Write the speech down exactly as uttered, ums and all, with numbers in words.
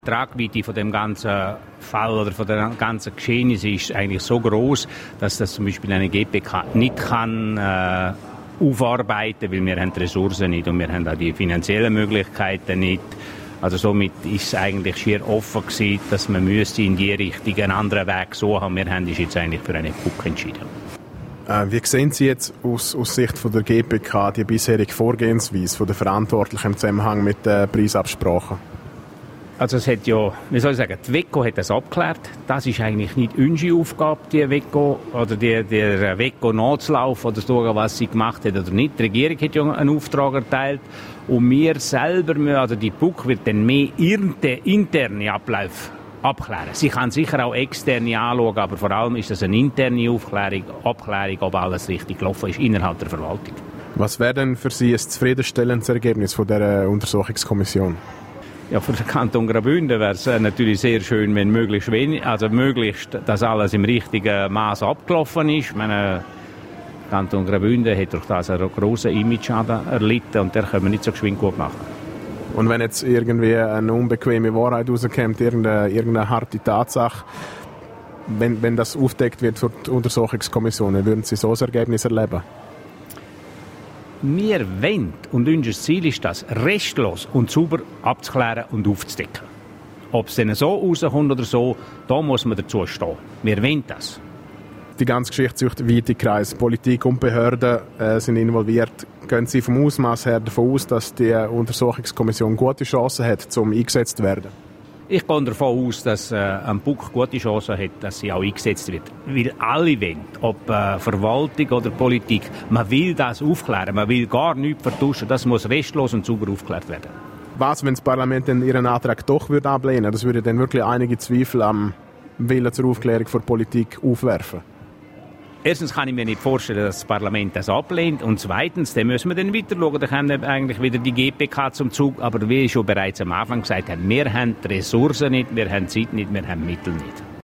Die Tragweite von dem ganzen Fall oder von der ganzen Geschehnis ist eigentlich so groß, dass das zum Beispiel eine G P K nicht kann äh, aufarbeiten, weil wir haben die Ressourcen nicht und wir haben auch die finanziellen Möglichkeiten nicht. Also somit ist es eigentlich schier offen gewesen, dass man müsste in die Richtung einen anderen Weg suchen. Wir haben uns jetzt eigentlich für eine P U C entschieden. Äh, wie sehen Sie jetzt aus, aus Sicht von der G P K die bisherige Vorgehensweise von der Verantwortlichen im Zusammenhang mit der Preisabsprachen? Also es hat ja, wie soll ich sagen, die W E C O hat das abgeklärt. Das ist eigentlich nicht unsere Aufgabe, die W E C O oder die, der W E C O nachzulaufen oder zu schauen, was sie gemacht hat oder nicht. Die Regierung hat ja einen Auftrag erteilt und wir selber, also die P U C wird dann mehr interne Abläufe abklären. Sie kann sicher auch externe anschauen, aber vor allem ist das eine interne Aufklärung, Abklärung, ob alles richtig gelaufen ist innerhalb der Verwaltung. Was wäre denn für Sie ein zufriedenstellendes Ergebnis von dieser Untersuchungskommission? Ja, für den Kanton Graubünden wäre es natürlich sehr schön, wenn möglichst wenig, also möglichst, dass alles im richtigen Maß abgelaufen ist. Ich meine, der Kanton Graubünden hat durch das einen grossen Image-Schaden erlitten und den können wir nicht so geschwind gut machen. Und wenn jetzt irgendwie eine unbequeme Wahrheit rauskommt, irgendeine, irgendeine harte Tatsache, wenn, wenn das aufdeckt wird für die Untersuchungskommission, würden Sie so ein Ergebnis erleben? Wir wollen, und unser Ziel ist das, restlos und sauber abzuklären und aufzudecken. Ob es dann so rauskommt oder so, da muss man dazu stehen. Wir wollen das. Die ganze Geschichte sucht weite Kreise. Politik und Behörden äh, sind involviert. Gehen Sie vom Ausmaß her davon aus, dass die Untersuchungskommission gute Chancen hat, um eingesetzt zu werden? Ich gehe davon aus, dass äh, ein P U C gute Chancen hat, dass sie auch eingesetzt wird. Weil alle wollen, ob äh, Verwaltung oder Politik, man will das aufklären, man will gar nichts vertuschen, das muss restlos und sauber aufgeklärt werden. Was, wenn das Parlament denn Ihren Antrag doch würde ablehnen? Das würde dann wirklich einige Zweifel am Willen zur Aufklärung der Politik aufwerfen. Erstens kann ich mir nicht vorstellen, dass das Parlament das ablehnt. Und zweitens, dann müssen wir dann weiter schauen. Da kommt eigentlich wieder die G P K zum Zug. Aber wie ich schon bereits am Anfang gesagt habe, wir haben die Ressourcen nicht, wir haben die Zeit nicht, wir haben die Mittel nicht.